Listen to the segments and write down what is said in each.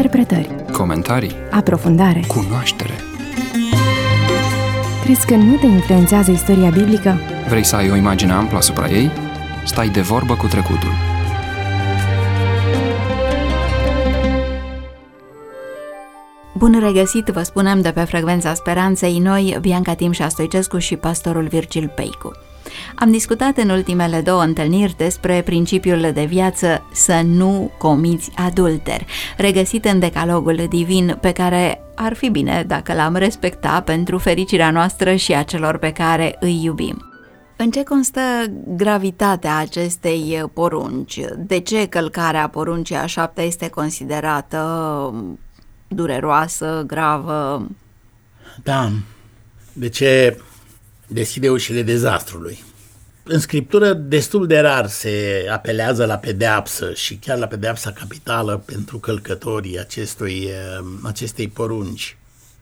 Interpretări, comentarii, aprofundare. cunoaștere. Crezi că nu te influențează istoria biblică? Vrei să ai o imagine amplă asupra ei? Stai de vorbă cu trecutul. Bun regăsit, vă spunem de pe Frecvența Speranței, noi, Bianca Timșa Stoicescu și pastorul Virgil Peicu. Am discutat în ultimele 2 întâlniri despre principiul de viață să nu comiți adulter, regăsit în decalogul divin pe care ar fi bine dacă l-am respecta pentru fericirea noastră și a celor pe care îi iubim. În ce constă gravitatea acestei porunci? De ce călcarea poruncii a 7 este considerată dureroasă, gravă? Da, de ce deschide ușile dezastrului. În Scriptură destul de rar se apelează la pedeapsă și chiar la pedeapsa capitală pentru călcătorii acestei porunci.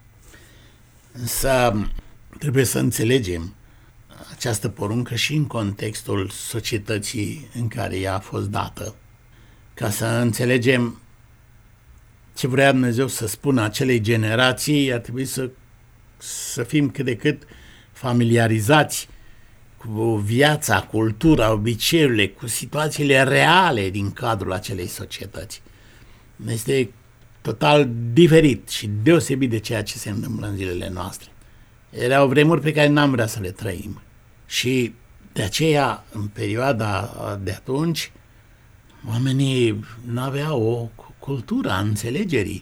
Însă trebuie să înțelegem această poruncă și în contextul societății în care ea a fost dată. Ca să înțelegem ce vrea Dumnezeu să spună acelei generații, ar trebui să fim cât de cât familiarizați cu viața, cultura, obiceiurile, cu situațiile reale din cadrul acelei societăți. Este total diferit și deosebit de ceea ce se întâmplă în zilele noastre. Erau vremuri pe care n-am vrea să le trăim. Și de aceea, în perioada de atunci, oamenii n-aveau o cultură a înțelegerii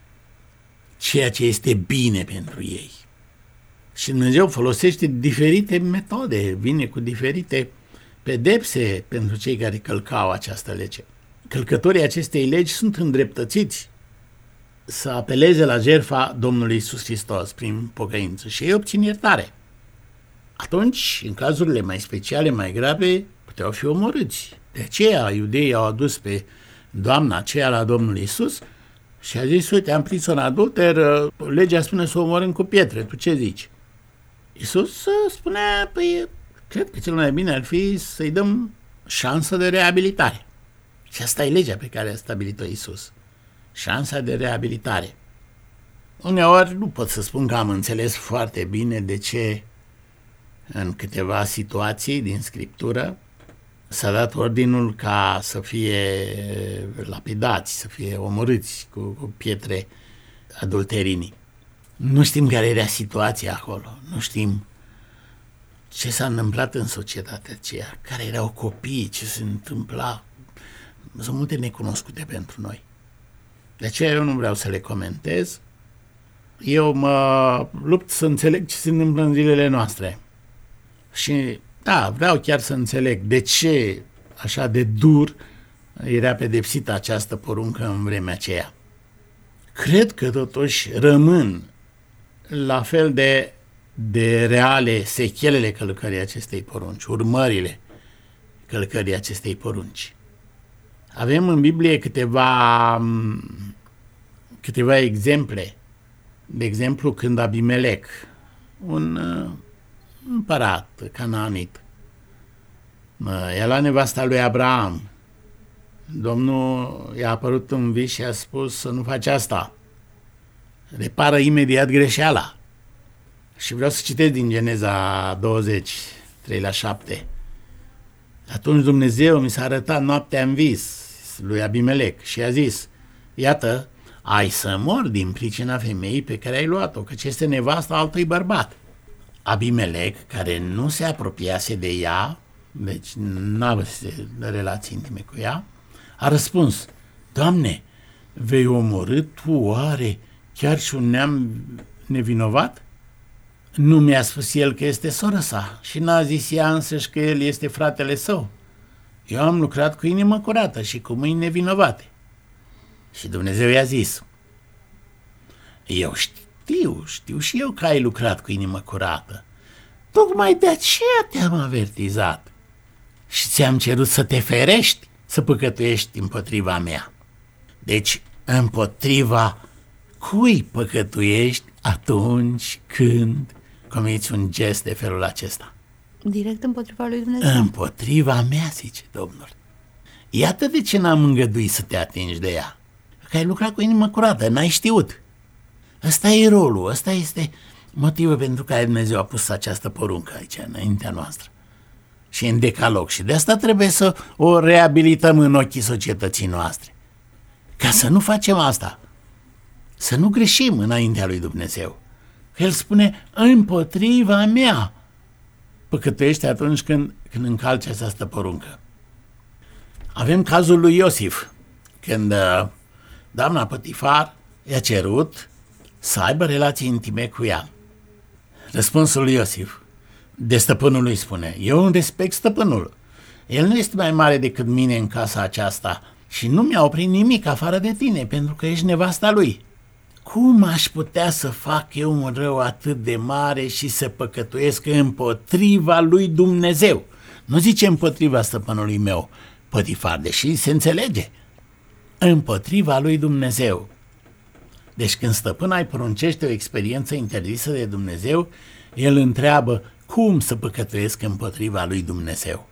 ceea ce este bine pentru ei. Și Dumnezeu folosește diferite metode, vine cu diferite pedepse pentru cei care călcau această lege. Călcătorii acestei legi sunt îndreptățiți să apeleze la jertfa Domnului Iisus Hristos prin pocăință și ei obțin iertare. Atunci, în cazurile mai speciale, mai grave, puteau fi omorâți. De aceea, iudeii au adus pe doamna aceea la Domnul Iisus și a zis: uite, am prins un adulter, legea spune să o omorâm cu pietre, tu ce zici? Iisus spunea: păi, cred că cel mai bine ar fi să-i dăm șansă de reabilitare. Și asta e legea pe care a stabilit-o Iisus. Șansa de reabilitare. Uneori nu pot să spun că am înțeles foarte bine de ce în câteva situații din Scriptură s-a dat ordinul ca să fie lapidați, să fie omorâți cu pietre adulterinii. Nu știm care era situația acolo, nu știm ce s-a întâmplat în societatea aceea, care erau copiii, ce se întâmpla. Sunt multe necunoscute pentru noi. De aceea eu nu vreau să le comentez. Eu mă lupt să înțeleg ce se întâmplă în zilele noastre. Și da, vreau chiar să înțeleg de ce așa de dur era pedepsită această poruncă în vremea aceea. Cred că totuși rămân la fel de reale sechelele călcării acestei porunci, urmările călcării acestei porunci. Avem în Biblie câteva exemple. De exemplu, când Abimelec, un împărat canaanit, i-a luat nevasta lui Abraham. Domnul i-a apărut în vis și a spus să nu faci asta. Repară imediat greșeala. Și vreau să citesc din Geneza 20, 3-7. Atunci Dumnezeu mi s-a arătat noaptea în vis lui Abimelec și a zis: iată, ai să mori din pricina femeii pe care ai luat-o, căci este nevasta altui bărbat. Abimelec, care nu se apropiase de ea, deci n-avea relații intime cu ea, a răspuns: Doamne, vei omorî tu oare chiar și un neam nevinovat? Nu mi-a spus el că este sora sa și n-a zis ea însăși că el este fratele său. Eu am lucrat cu inimă curată și cu mâini nevinovate. Și Dumnezeu i-a zis: eu știu și eu că ai lucrat cu inimă curată. Tocmai de aceea te-am avertizat și ți-am cerut să te ferești să păcătuiești împotriva mea. Deci, împotriva cui păcătuiești atunci când comiți un gest de felul acesta? Direct împotriva lui Dumnezeu. Împotriva mea, zice Domnul. Iată de ce n-am îngăduit să te atingi de ea. că ai lucrat cu inimă curată, n-ai știut. Ăsta e rolul, ăsta este motivul pentru care Dumnezeu a pus această poruncă aici, înaintea noastră. Și în decalog. Și de asta trebuie să o reabilităm în ochii societății noastre. Ca să nu facem asta. Să nu greșim înaintea lui Dumnezeu. El spune, împotriva mea păcătuiește atunci când încalci această poruncă. Avem cazul lui Iosif, când doamna Pătifar i-a cerut să aibă relații intime cu ea. Răspunsul lui Iosif de stăpânul lui spune, eu îmi respect stăpânul. El nu este mai mare decât mine în casa aceasta și nu mi-a oprit nimic afară de tine, pentru că ești nevasta lui. Cum aș putea să fac eu un rău atât de mare și să păcătuiesc împotriva lui Dumnezeu? Nu zice împotriva stăpânului meu, Pătifar, deși se înțelege. Împotriva lui Dumnezeu. Deci când stăpâna îi poruncește o experiență interzisă de Dumnezeu, el întreabă cum să păcătuiesc împotriva lui Dumnezeu.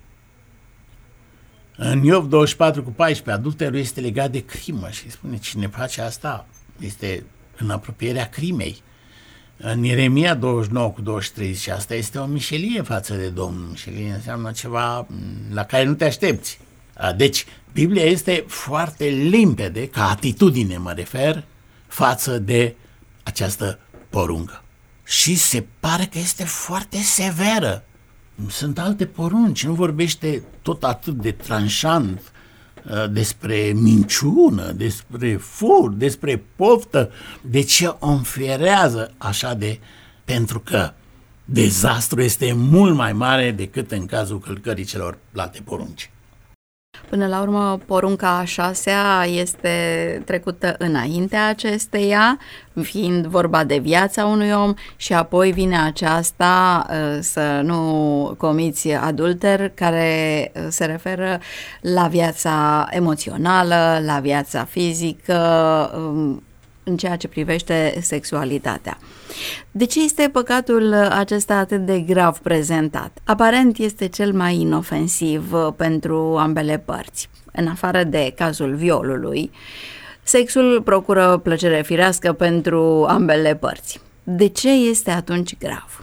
În Iov 24:14, adulterul este legat de crimă și spune cine face asta este în apropierea crimei. În Ieremia 29:23 și asta este o mișelie față de Domnul. Mișelie înseamnă ceva la care nu te aștepți. Deci Biblia este foarte limpede, ca atitudine mă refer, față de această poruncă. Și se pare că este foarte severă. Sunt alte porunci, nu vorbește tot atât de tranșant despre minciună, despre fur, despre poftă. De ce o înfierează așa de... Pentru că dezastru este mult mai mare decât în cazul călcării celorlalte porunci. Până la urmă, porunca a 6-a este trecută înaintea acesteia, fiind vorba de viața unui om, și apoi vine aceasta să nu comiți adulter, care se referă la viața emoțională, la viața fizică, în ceea ce privește sexualitatea. De ce este păcatul acesta atât de grav prezentat? Aparent este cel mai inofensiv pentru ambele părți. În afară de cazul violului, sexul procură plăcere firească pentru ambele părți. De ce este atunci grav?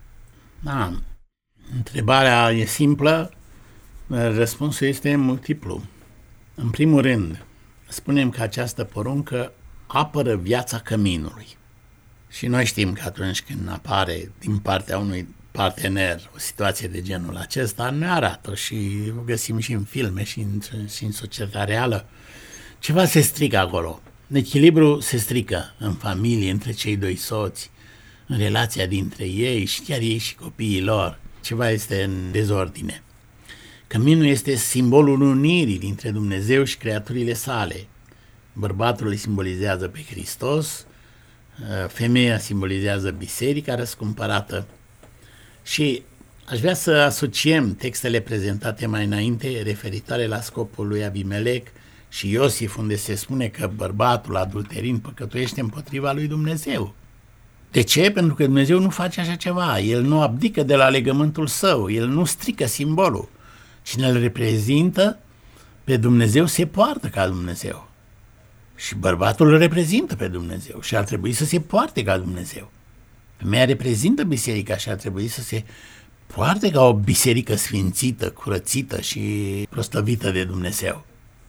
Întrebarea e simplă, răspunsul este multiplu. În primul rând, spunem că această poruncă apără viața căminului. Și noi știm că atunci când apare din partea unui partener o situație de genul acesta, ne arată și o găsim și în filme și în societatea reală. Ceva se strică acolo. Echilibrul se strică în familie, între cei doi soți, în relația dintre ei și chiar ei și copiii lor. Ceva este în dezordine. Căminul este simbolul unirii dintre Dumnezeu și creaturile sale. Bărbatul îl simbolizează pe Hristos, femeia simbolizează biserica răscumpărată și aș vrea să asociem textele prezentate mai înainte referitoare la scopul lui Abimelec și Iosif, unde se spune că bărbatul adulterind păcătuiește împotriva lui Dumnezeu. De ce? Pentru că Dumnezeu nu face așa ceva, El nu abdică de la legământul său, El nu strică simbolul. Cine îl reprezintă pe Dumnezeu se poartă ca Dumnezeu. Și bărbatul îl reprezintă pe Dumnezeu și ar trebui să se poarte ca Dumnezeu. Femeia reprezintă biserica și ar trebui să se poarte ca o biserică sfințită, curățită și proslăvită de Dumnezeu.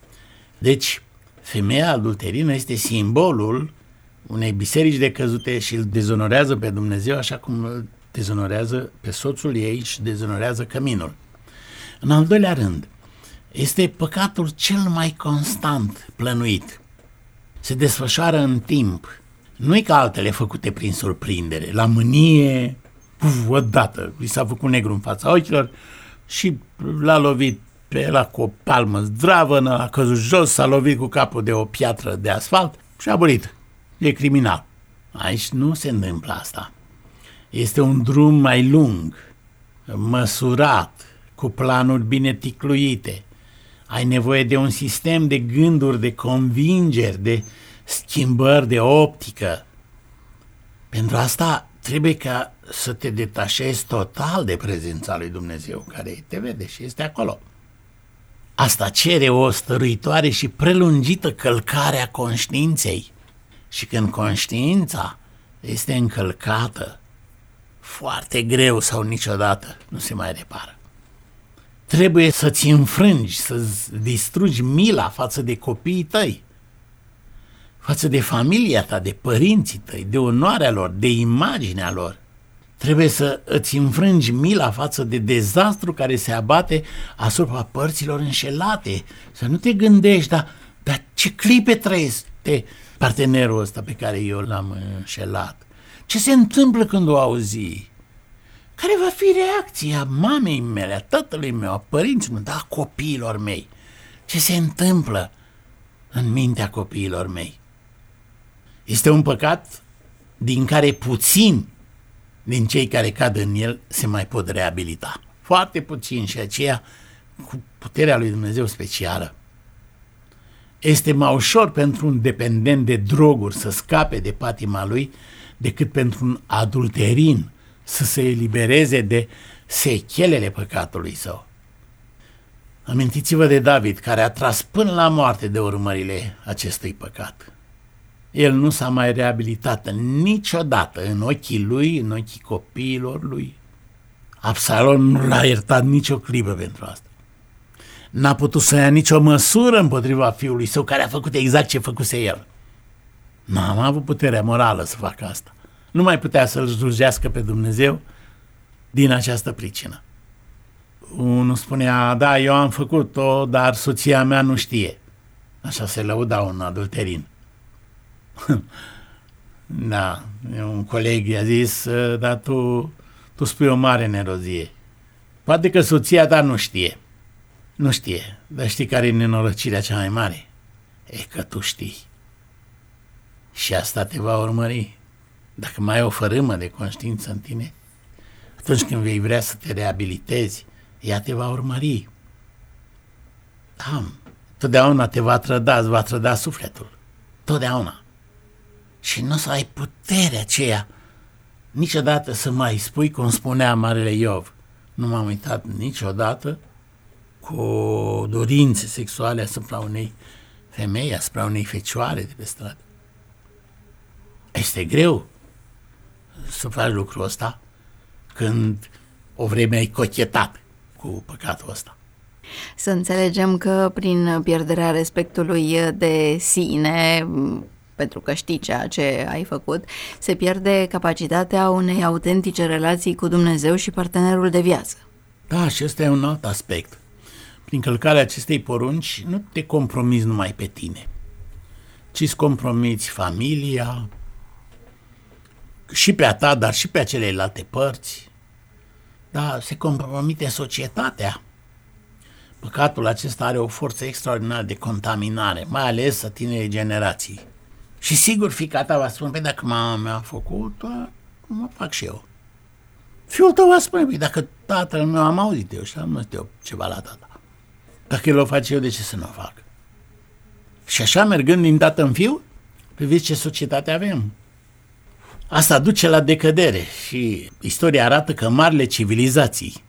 Deci, femeia adulterină este simbolul unei biserici decăzute și îl dezonorează pe Dumnezeu așa cum îl dezonorează pe soțul ei și dezonorează căminul. În al doilea rând, este păcatul cel mai constant plănuit. Se desfășoară în timp. Nu-i ca altele făcute prin surprindere, la mânie, odată, i s-a făcut negru în fața ochilor și l-a lovit pe ăla cu o palmă zdravănă, a căzut jos, s-a lovit cu capul de o piatră de asfalt și a murit. E criminal. Aici nu se întâmplă asta. Este un drum mai lung, măsurat, cu planuri bine ticluite. Ai nevoie de un sistem de gânduri, de convingeri, de schimbări de optică. Pentru asta trebuie ca să te detașezi total de prezența lui Dumnezeu, care te vede și este acolo. Asta cere o stăruitoare și prelungită călcare a conștiinței. Și când conștiința este încălcată, foarte greu sau niciodată nu se mai repară. Trebuie să-ți înfrângi, să-ți distrugi mila față de copiii tăi, față de familia ta, de părinții tăi, de onoarea lor, de imaginea lor. Trebuie să îți înfrângi mila față de dezastru care se abate asupra părților înșelate. Să nu te gândești, dar ce clipe trăiește partenerul ăsta pe care eu l-am înșelat? Ce se întâmplă când o auzi? Care va fi reacția mamei mele, a tatălui meu, a părinților mei, a copiilor mei? Ce se întâmplă în mintea copiilor mei? Este un păcat din care puțini din cei care cad în el se mai pot reabilita. Foarte puțin, și aceea cu puterea lui Dumnezeu specială. Este mai ușor pentru un dependent de droguri să scape de patima lui decât pentru un adulterin să se elibereze de sechelele păcatului său. Amintiți-vă de David, care a tras până la moarte de urmările acestui păcat. El nu s-a mai reabilitat niciodată în ochii lui, în ochii copiilor lui. Absalom nu l-a iertat nicio clipă pentru asta. N-a putut să ia nicio măsură împotriva fiului său, care a făcut exact ce făcuse el. N-a avut puterea morală să facă asta. Nu mai putea să-l slujească pe Dumnezeu din această pricină. Unul spunea, da, eu am făcut-o, dar soția mea nu știe. Așa se lăuda un adulterin. Da, un coleg i-a zis, dar tu spui o mare nerozie. Poate că soția ta nu știe. Nu știe, dar știi care e nenorăcirea cea mai mare? E că tu știi. Și asta te va urmări. Dacă mai ai o fărâmă de conștiință în tine, atunci când vei vrea să te reabilitezi, ea te va urmări. Da, totdeauna te va trăda, îți va trăda sufletul. Totdeauna. Și nu o să ai puterea aceea niciodată să mai spui, cum spunea Marele Iov, nu m-am uitat niciodată cu dorințe sexuale asupra unei femei, asupra unei fecioare de pe stradă. Este greu să faci lucrul ăsta când o vreme ai cochetat cu păcatul ăsta. Să înțelegem că prin pierderea respectului de sine, pentru că știi ceea ce ai făcut, se pierde capacitatea unei autentice relații cu Dumnezeu și partenerul de viață. Da, și ăsta e un alt aspect. Prin călcarea acestei porunci nu te compromiți numai pe tine, ci îți compromiți familia, și pe a ta, dar și pe celelalte părți. Da, se compromite societatea. Păcatul acesta are o forță extraordinară de contaminare, mai ales a tinerii generații. Și sigur, fiica ta va spune, păi dacă mama mea a făcut, mă fac și eu. Fiul tău va spune, dacă tatăl meu am auzit eu și am auzit eu ceva la tata. Dacă el o face eu, de ce să nu o fac? Și așa, mergând din tată în fiu, priviți ce societate avem. Asta duce la decădere și istoria arată că marile civilizații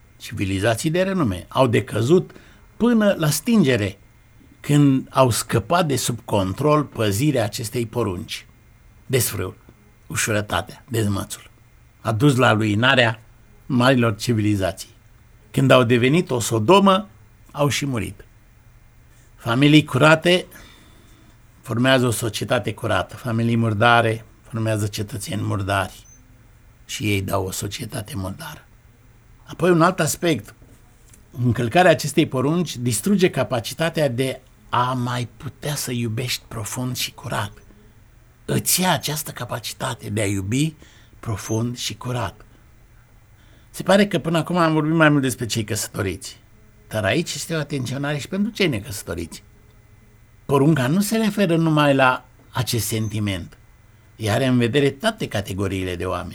de renume, au decăzut până la stingere când au scăpat de sub control păzirea acestei porunci. Desfrâul, ușurătatea, dezmățul a dus la ruinarea marilor civilizații. Când au devenit o sodomă, au și murit. Familii curate formează o societate curată, familii murdare formează cetățeni murdari și ei dau o societate murdară. Apoi un alt aspect, încălcarea acestei porunci distruge capacitatea de a mai putea să iubești profund și curat. Îți ia această capacitate de a iubi profund și curat. Se pare că până acum am vorbit mai mult despre cei căsătoriți, dar aici este o atenționare și pentru cei necăsătoriți. Porunca nu se referă numai la acest sentiment, ea are în vedere toate categoriile de oameni.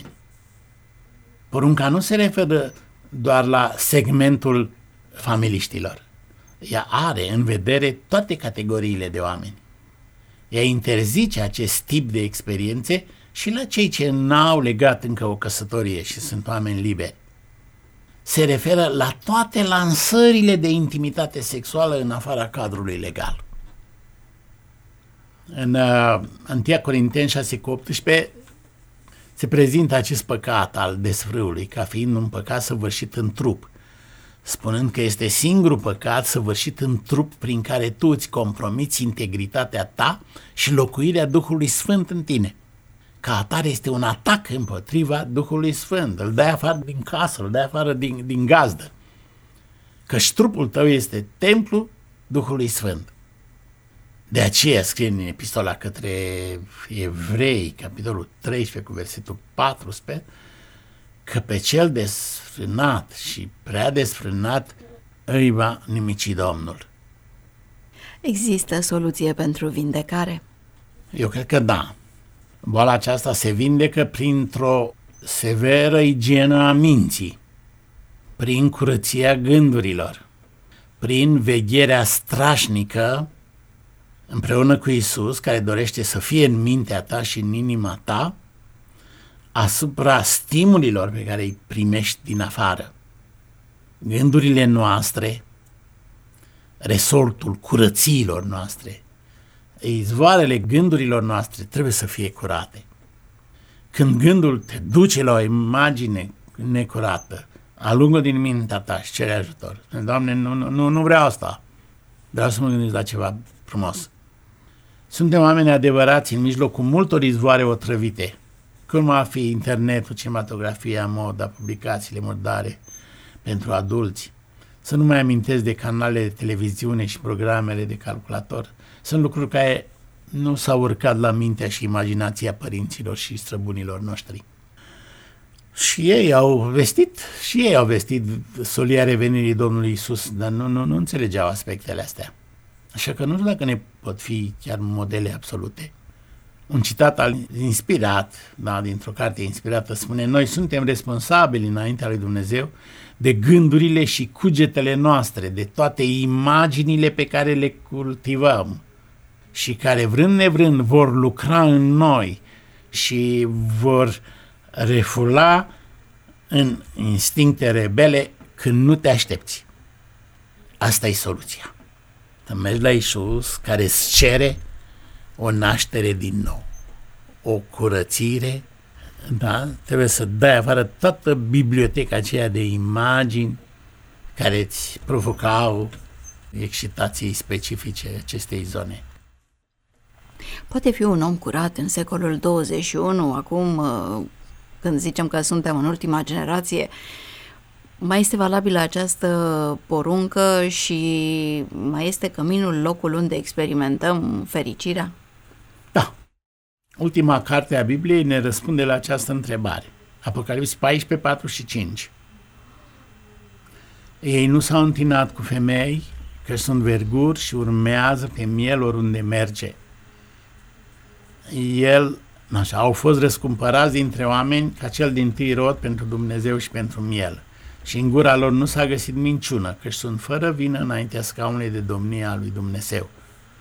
Porunca nu se referă doar la segmentul familiștilor. Ea are în vedere toate categoriile de oameni. Ea interzice acest tip de experiențe și la cei ce n-au legat încă o căsătorie și sunt oameni liberi. se referă la toate lansările de intimitate sexuală în afara cadrului legal. În 1 Corinteni 6:18 se prezintă acest păcat al desfrâului ca fiind un păcat săvârșit în trup, spunând că este singurul păcat săvârșit în trup prin care tu îți compromiți integritatea ta și locuirea Duhului Sfânt în tine. Ca atare este un atac împotriva Duhului Sfânt, îl dai afară din casă, îl dai afară din gazdă, căci trupul tău este templul Duhului Sfânt. De aceea scrie în epistola către Evrei, capitolul 13 cu versetul 4, sper, că pe cel desfrânat și prea desfrânat îi va nimici Domnul. Există soluție pentru vindecare? Eu cred că da. Boala aceasta se vindecă printr-o severă igienă a minții, prin curăția gândurilor, prin vegherea strașnică împreună cu Iisus, care dorește să fie în mintea ta și în inima ta, asupra stimulilor pe care îi primești din afară. Gândurile noastre, resortul curățiilor noastre, izvoarele gândurilor noastre trebuie să fie curate. Când gândul te duce la o imagine necurată, alungă din mintea ta și cere ajutor. Doamne, nu vreau asta. Vreau să mă gândesc la ceva frumos. Suntem oameni adevărați în mijlocul multor izvoare otrăvite, cum ar fi internetul, cinematografia, moda, publicațiile murdare pentru adulți. Să nu mai amintesc de canalele de televiziune și programele de calculator. Sunt lucruri care nu s-au urcat la mintea și imaginația părinților și străbunilor noștri. Și ei au vestit solia revenirii Domnului Iisus, dar nu înțelegeau aspectele astea. Așa că nu știu dacă ne pot fi chiar modele absolute. Un citat inspirat, dintr-o carte inspirată, spune: noi suntem responsabili înaintea lui Dumnezeu de gândurile și cugetele noastre, de toate imaginile pe care le cultivăm și care vrând nevrând vor lucra în noi și vor refula în instincte rebele când nu te aștepți. Asta e soluția. Să mergi la Iisus, care îți cere o naștere din nou, o curățire, da? Trebuie să dai afară toată biblioteca aceea de imagini care îți provocau excitații specifice acestei zone. Poate fi un om curat în secolul 21, acum când zicem că suntem în ultima generație, mai este valabilă această poruncă și mai este căminul locul unde experimentăm fericirea? Da. Ultima carte a Bibliei ne răspunde la această întrebare. Apocalipsa 14, 4 și 5. Ei nu s-au întinat cu femei, că sunt verguri și urmează pe miel oriunde merge. Au fost răscumpărați dintre oameni ca cel dintâi rod pentru Dumnezeu și pentru miel. Și în gura lor nu s-a găsit minciună, căci sunt fără vină înaintea scaunului de domnie a lui Dumnezeu.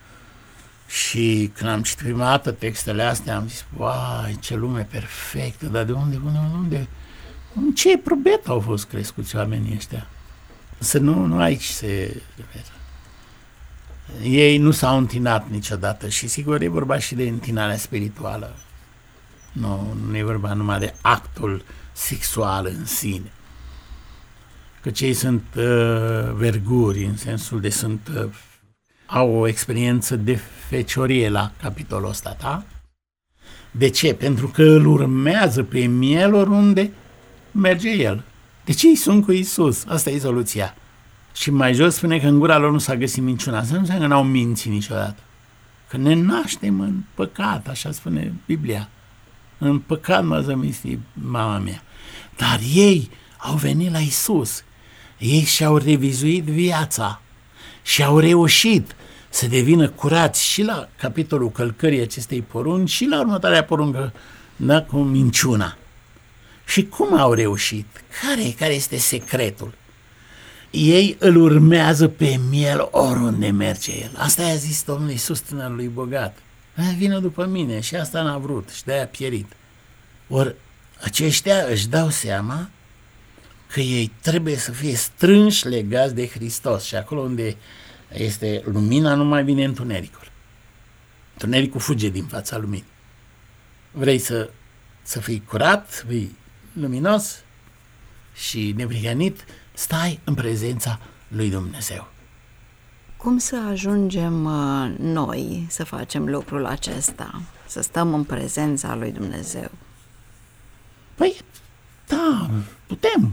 Și când am citit prima dată textele astea, am zis: vai, ce lume perfectă, dar de unde? În ce probet au fost crescuți oamenii ăștia? Să nu aici se referă. Ei nu s-au întinat niciodată și sigur e vorba și de întinarea spirituală. Nu e vorba numai de actul sexual în sine. Că cei sunt verguri, în sensul de au o experiență de feciorie la capitolul ăsta, da? De ce? Pentru că îl urmează pe miel oriunde merge el. Deci ei sunt cu Iisus, asta e soluția. Și mai jos spune că în gura lor nu s-a găsit minciuna. Asta nu înseamnă că n-au mințit niciodată. Că ne naștem în păcat, așa spune Biblia. În păcat m-a zămislit mama mea. Dar ei au venit la Iisus. Ei și-au revizuit viața și au reușit să devină curați și la capitolul călcării acestei porunci și la următoarea poruncă, da, cu minciuna. Și cum au reușit? Care este secretul? Ei îl urmează pe miel oriunde merge el. Asta i-a zis Domnul Iisus tânărului bogat. Vină după mine, și asta n-a vrut și de-aia a pierit. Ori aceștia își dau seama că ei trebuie să fie strânși legați de Hristos și acolo unde este lumina nu mai vine întunericul. Întunericul fuge din fața luminii. Vrei să fii curat, să fii luminos și neprihănit, stai în prezența lui Dumnezeu. Cum să ajungem noi să facem lucrul acesta? Să stăm în prezența lui Dumnezeu? Păi, da, putem.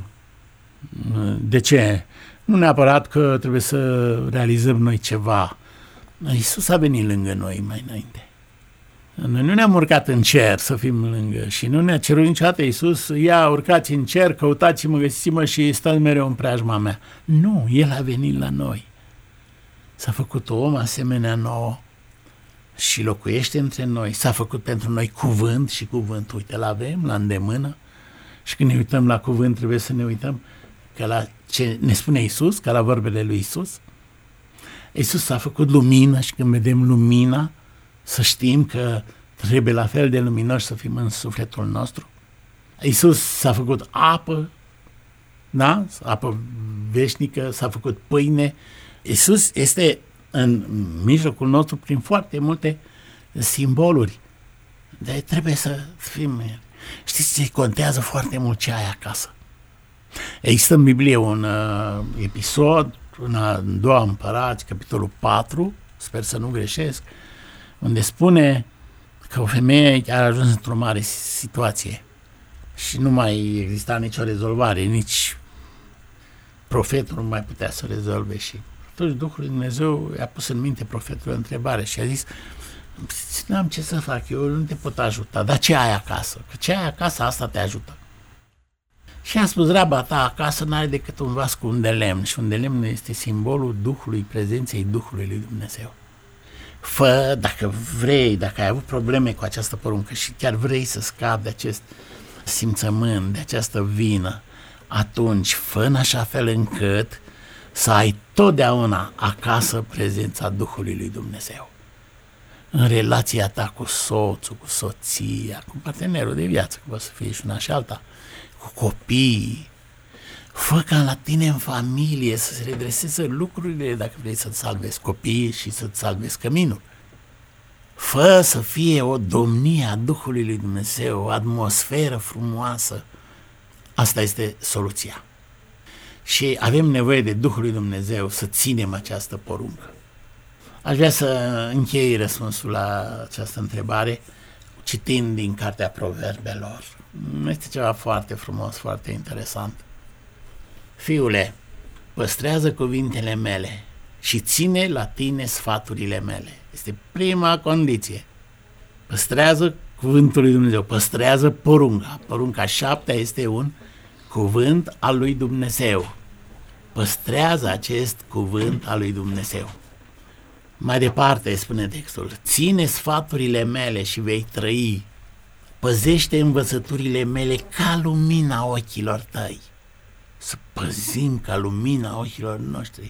De ce? Nu neapărat că trebuie să realizăm noi ceva. Iisus a venit lângă noi mai înainte. Noi nu ne-am urcat în cer să fim lângă și nu ne-a cerut niciodată Iisus, ia, urcați în cer, căutați-mă, găsiți-mă și stați mereu în preajma mea. Nu, El a venit la noi. S-a făcut om asemenea nouă și locuiește între noi. S-a făcut pentru noi cuvânt și cuvânt, uite, l-avem la îndemână. Și când ne uităm la cuvânt, trebuie să ne uităm că la ce ne spune Iisus, ca la vorbele lui Iisus. Iisus s-a făcut lumină și când vedem lumina, să știm că trebuie la fel de luminoși să fim în sufletul nostru. Iisus s-a făcut apă, da? Apă veșnică, s-a făcut pâine. Iisus este în mijlocul nostru prin foarte multe simboluri. Dar trebuie să fim... Știți ce contează foarte mult ce ai acasă? Există în Biblie un episod, în 2 Împărați, capitolul 4, sper să nu greșesc, unde spune că o femeie a ajuns într-o mare situație și nu mai exista nicio rezolvare, nici profetul nu mai putea să rezolve și atunci Duhul lui Dumnezeu i-a pus în minte profetul o întrebare și a zis: n-am ce să fac, eu nu te pot ajuta, dar ce ai acasă? Că ce ai acasă, asta te ajută. Și a spus: raba ta acasă n-are decât un vas cu un de lemn și un de lemn este simbolul Duhului, prezenței Duhului lui Dumnezeu. Fă, dacă vrei, dacă ai avut probleme cu această poruncă și chiar vrei să scapi de acest simțământ, de această vină, atunci fă în așa fel încât să ai totdeauna acasă prezența Duhului lui Dumnezeu. În relația ta cu soțul, cu soția, cu partenerul de viață, că poate să fie și una și alta, cu copiii. Fă ca la tine în familie să se redreseze lucrurile dacă vrei să-ți salvezi copiii și să-ți salvezi căminul. Fă să fie o domnie a Duhului lui Dumnezeu, o atmosferă frumoasă. Asta este soluția. Și avem nevoie de Duhul lui Dumnezeu să ținem această poruncă. Aș vrea să închei răspunsul la această întrebare citind din Cartea Proverbelor. Este ceva foarte frumos, foarte interesant. Fiule, păstrează cuvintele mele și ține la tine sfaturile mele. Este prima condiție. Păstrează cuvântul lui Dumnezeu, păstrează porunca. Porunca 7 este un cuvânt al lui Dumnezeu. Păstrează acest cuvânt al lui Dumnezeu. Mai departe spune textul: ține sfaturile mele și vei trăi. Păzește învățăturile mele ca lumina ochilor tăi. Să păzim ca lumina ochilor noștri.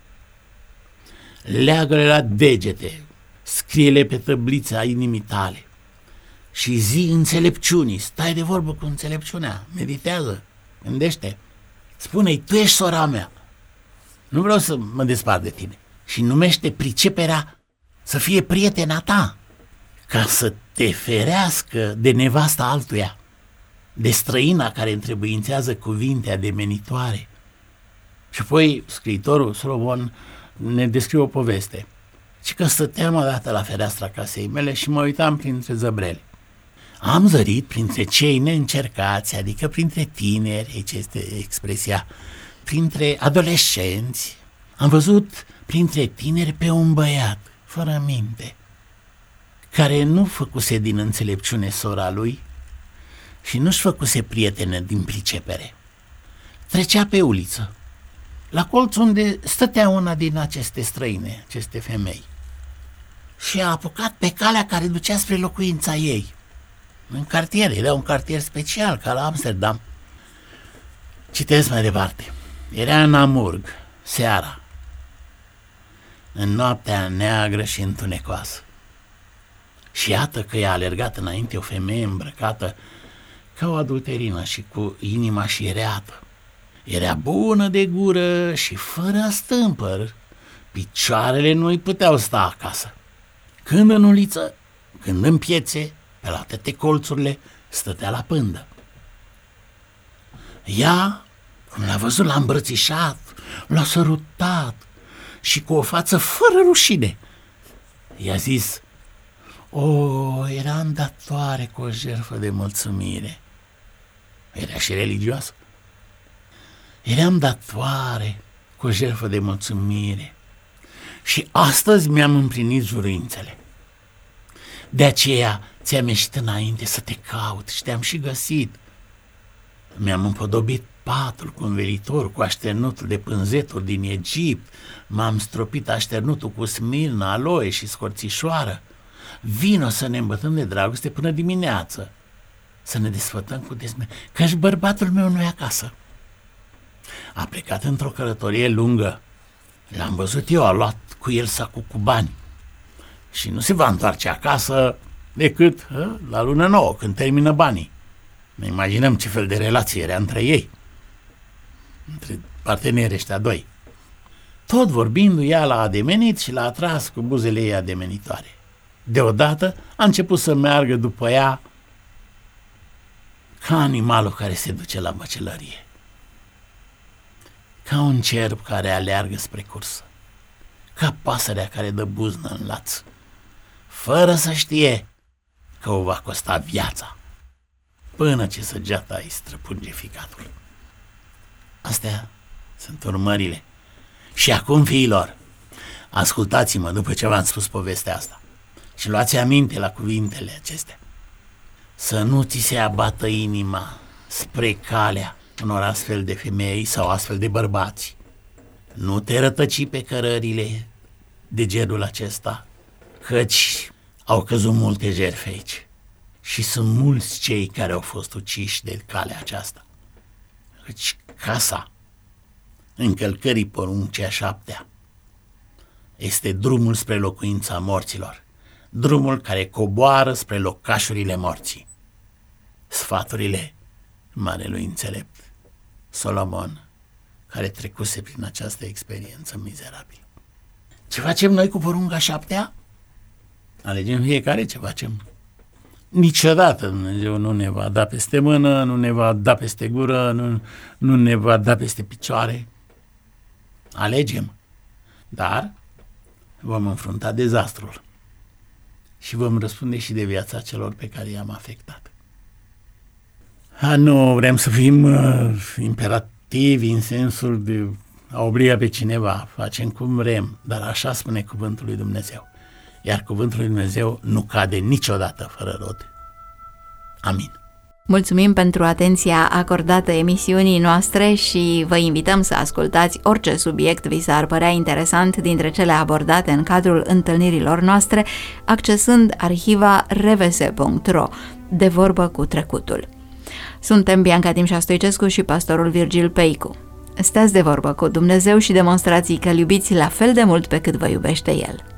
Leagă-le la degete, scrie-le pe tăblița inimii tale și zi înțelepciunii, stai de vorbă cu înțelepciunea, meditează, gândește, spune-i: tu ești sora mea, nu vreau să mă despart de tine. Și numește priceperea să fie prietena ta, ca să te ferească de nevasta altuia, de străina care întrebuințează cuvinte ademenitoare. Și apoi scriitorul Solomon ne descrie o poveste. Și că stăteam odată la fereastra casei mele și mă uitam printre zăbrele. Am zărit printre cei neîncercați, adică printre tineri, aici este expresia, printre adolescenți. Am văzut printre tineri pe un băiat, fără minte, care nu făcuse din înțelepciune sora lui și nu-și făcuse prietene din pricepere. Trecea pe uliță, la colț unde stătea una din aceste străine, aceste femei, și a apucat pe calea care ducea spre locuința ei. În cartier, era un cartier special, ca la Amsterdam. Citesc mai departe. Era în Amurg, seara, în noaptea neagră și întunecoasă. Și iată că i-a alergat înainte o femeie îmbrăcată ca o adulterină și cu inima șireată. Era bună de gură și fără stâmpăr. Picioarele nu-i puteau sta acasă. Când în uliță, când în piețe, pe la toate colțurile, stătea la pândă. Ea, când l-a văzut, l-a îmbrățișat, l-a sărutat și cu o față fără rușine i-a zis: "O, eram datoare cu o jertfă de mulțumire." Era și religioasă. "Eram datoare cu o jertfă de mulțumire și astăzi mi-am împlinit jurințele. De aceea ți-am ieșit înainte să te caut și te-am și găsit. Mi-am împodobit patul cu învelitor, cu așternutul de pânzeturi din Egipt, m-am stropit așternutul cu smirna, aloe și scorțișoară. Vino să ne îmbătăm de dragoste până dimineață, să ne desfătăm cu căci bărbatul meu nu e acasă. A plecat într-o călătorie lungă. L-am văzut eu, a luat cu el sacul cu bani și nu se va întoarce acasă decât la lună nouă, când termină banii." Ne imaginăm ce fel de relație era între ei, între partenerii ăștia doi. Tot vorbindu, ea l-a ademenit și l-a atras cu buzele ei ademenitoare. Deodată a început să meargă după ea ca animalul care se duce la măcelărie, ca un cerb care aleargă spre cursă, ca pasărea care dă buznă în laț, fără să știe că o va costa viața, până ce săgeata îi străpunge ficatul. Astea sunt urmările. Și acum, fiilor, ascultați-mă după ce v-am spus povestea asta și luați aminte la cuvintele acestea. Să nu ți se abată inima spre calea unor astfel de femei sau astfel de bărbați. Nu te rătăci pe cărările de genul acesta, căci au căzut multe jertfe aici și sunt mulți cei care au fost uciși de calea aceasta. Căci casa încălcării poruncii a 7-a este drumul spre locuința morților, drumul care coboară spre locașurile morții. Sfaturile marelui înțelept Solomon, care trecuse prin această experiență mizerabilă. Ce facem noi cu porunca 7-a? Alegem fiecare ce facem. Niciodată Dumnezeu nu ne va da peste mână, nu ne va da peste gură, nu ne va da peste picioare. Alegem, dar vom înfrunta dezastrul și vom răspunde și de viața celor pe care i-am afectat. Nu vrem să fim imperativi în sensul de a obliga pe cineva, facem cum vrem, dar așa spune cuvântul lui Dumnezeu. Iar cuvântul lui Dumnezeu nu cade niciodată fără rod. Amin. Mulțumim pentru atenția acordată emisiunii noastre și vă invităm să ascultați orice subiect vi s-ar părea interesant dintre cele abordate în cadrul întâlnirilor noastre, accesând arhiva revese.ro, de vorbă cu trecutul. Suntem Bianca Timșa Stoicescu și pastorul Virgil Peicu. Stați de vorbă cu Dumnezeu și demonstrați că îl iubiți la fel de mult pe cât vă iubește El.